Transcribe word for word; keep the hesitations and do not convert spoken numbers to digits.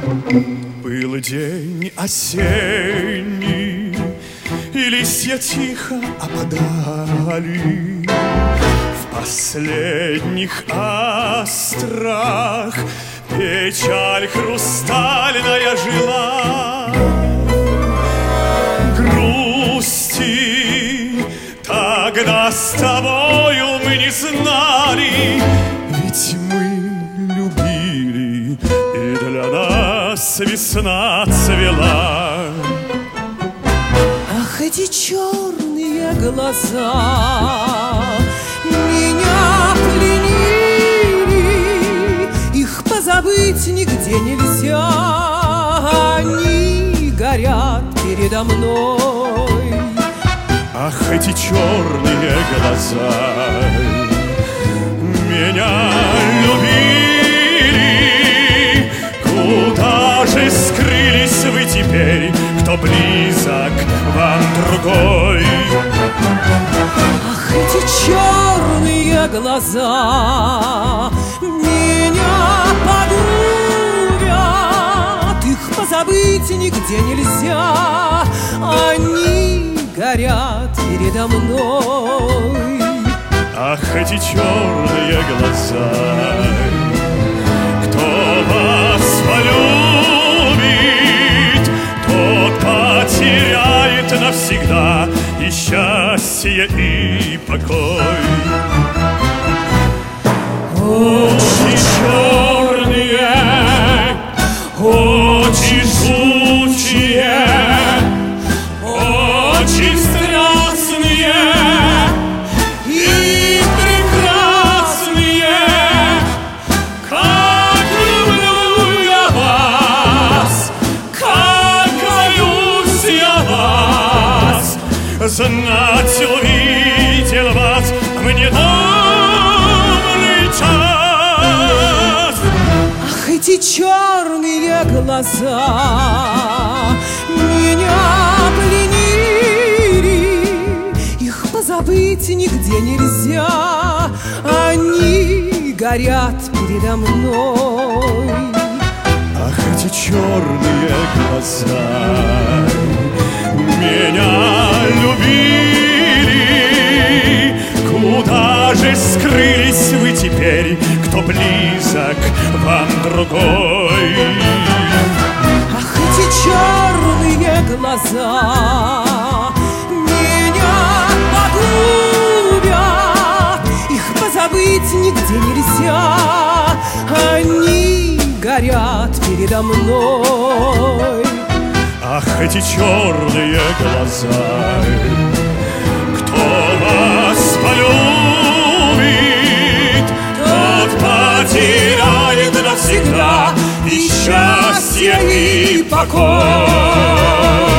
Был день осенний, и листья тихо опадали. В последних астрах печаль хрустальная жила. Грусти тогда с тобою мы не знали, ведь мы любили, и для нас весна цвела. Ах, эти черные глаза меня пленили, их позабыть нигде нельзя. Они горят передо мной. Ах, эти черные глаза меня любили. Куда же скрылись вы теперь, кто близок вам другой? Ах, эти черные глаза меня подурят, их позабыть нигде нельзя. Они горят передо мной. Ах, эти черные глаза, кто вас полюбит, тот потеряет навсегда и счастье, и покой. Очи черные, очи жгучие, очень страстные и прекрасные. Как люблю я вас, как боюсь я вас. Знать увидел вас мне добрый час. Ах, эти черные глаза меня пленили, их позабыть нигде нельзя. Они горят передо мной. Ах, эти черные глаза меня любили. Куда же скрылись вы теперь, кто близок вам другой? Ах, эти черные глаза меня погубят, их позабыть нигде нельзя. Они горят передо мной. Ах, эти черные глаза, кто вас полюбит, тот потеряет навсегда и счастье, и покой.